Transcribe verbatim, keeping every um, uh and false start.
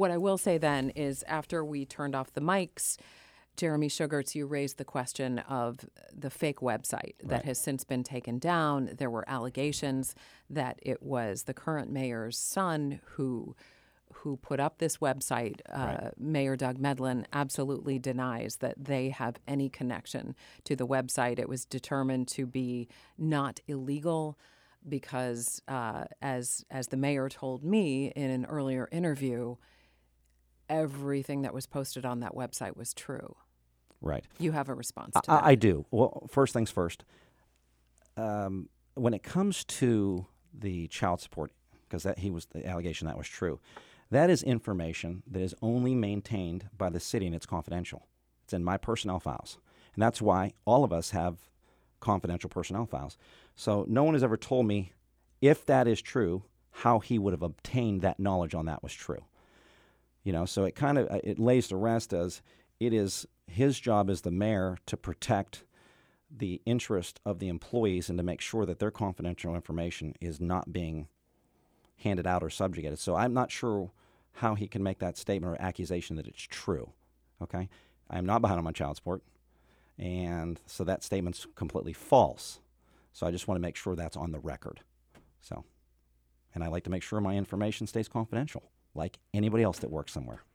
what I will say then is after we turned off the mics, Jeremy Sugarts, you raised the question of the fake website that Right. has since been taken down. There were allegations that it was the current mayor's son who who put up this website. Uh, Right. Mayor Doug Medlin absolutely denies that they have any connection to the website. It was determined to be not illegal because, uh, as as the mayor told me in an earlier interview, everything that was posted on that website was true. Right. You have a response I, to that. I do. Well, first things first. Um, when it comes to the child support, because that he was the allegation that was true, that is information that is only maintained by the city and it's confidential. It's in my personnel files, and that's why all of us have confidential personnel files. So no one has ever told me if that is true, how he would have obtained that knowledge on that was true. You know, so it kind of it lays to rest as it is his job as the mayor to protect the interest of the employees and to make sure that their confidential information is not being handed out or subjugated. So I'm not sure how he can make that statement or accusation that it's true. Okay, I'm not behind on my child support, and so that statement's completely false. So I just want to make sure that's on the record. So, and I like to make sure my information stays confidential, like anybody else that works somewhere.